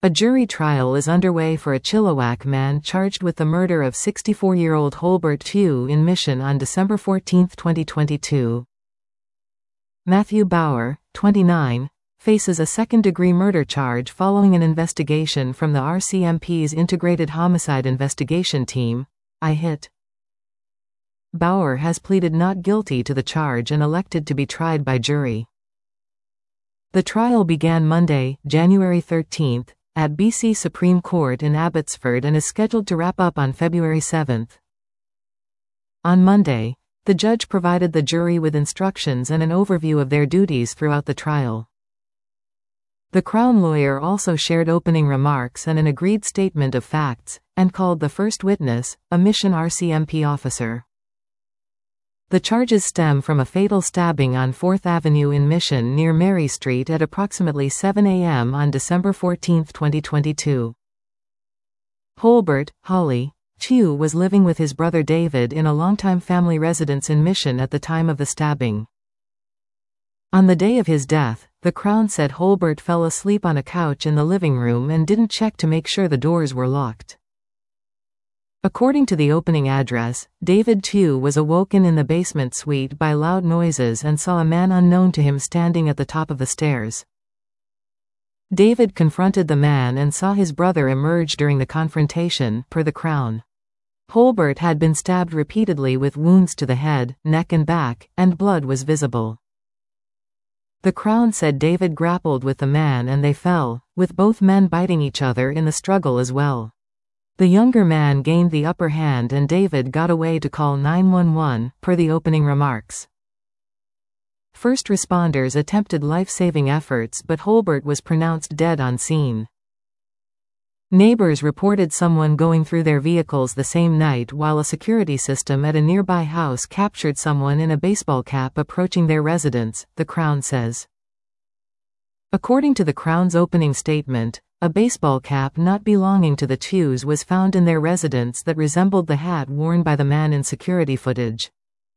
A jury trial is underway for a Chilliwack man charged with the murder of 64-year-old Holbert Tew in Mission on December 14, 2022. Matthew Bauer, 29, faces a second-degree murder charge following an investigation from the RCMP's Integrated Homicide Investigation Team, IHIT. Bauer has pleaded not guilty to the charge and elected to be tried by jury. The trial began Monday, January 13, at BC Supreme Court in Abbotsford and is scheduled to wrap up on February 7. On Monday, the judge provided the jury with instructions and an overview of their duties throughout the trial. The Crown lawyer also shared opening remarks and an agreed statement of facts, and called the first witness, a Mission RCMP officer. The charges stem from a fatal stabbing on 4th Avenue in Mission near Mary Street at approximately 7 a.m. on December 14, 2022. Holbert, Holly, Tew was living with his brother David in a longtime family residence in Mission at the time of the stabbing. On the day of his death, the Crown said Holbert fell asleep on a couch in the living room and didn't check to make sure the doors were locked. According to the opening address, David Tew was awoken in the basement suite by loud noises and saw a man unknown to him standing at the top of the stairs. David confronted the man and saw his brother emerge during the confrontation, per the Crown. Holbert had been stabbed repeatedly with wounds to the head, neck and back, and blood was visible. The Crown said David grappled with the man and they fell, with both men biting each other in the struggle as well. The younger man gained the upper hand and David got away to call 911, per the opening remarks. First responders attempted life-saving efforts but Holbert was pronounced dead on scene. Neighbors reported someone going through their vehicles the same night while a security system at a nearby house captured someone in a baseball cap approaching their residence, the Crown says. According to the Crown's opening statement, a baseball cap not belonging to the Tews was found in their residence that resembled the hat worn by the man in security footage.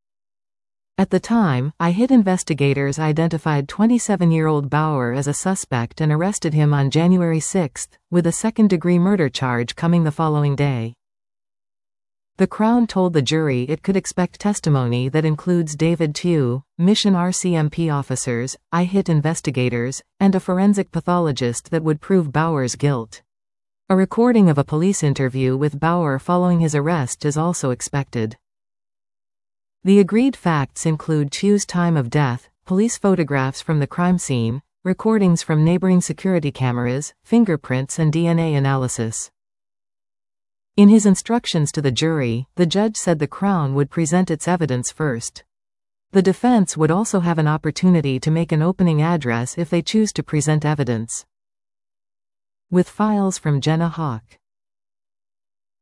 At the time, IHIT investigators identified 27-year-old Bauer as a suspect and arrested him on January 6, with a second-degree murder charge coming the following day. The Crown told the jury it could expect testimony that includes David Tew, Mission RCMP officers, IHIT investigators, and a forensic pathologist that would prove Bauer's guilt. A recording of a police interview with Bauer following his arrest is also expected. The agreed facts include Tew's time of death, police photographs from the crime scene, recordings from neighboring security cameras, fingerprints and DNA analysis. In his instructions to the jury, the judge said the Crown would present its evidence first. The defense would also have an opportunity to make an opening address if they choose to present evidence. With files from Jenna Hawk.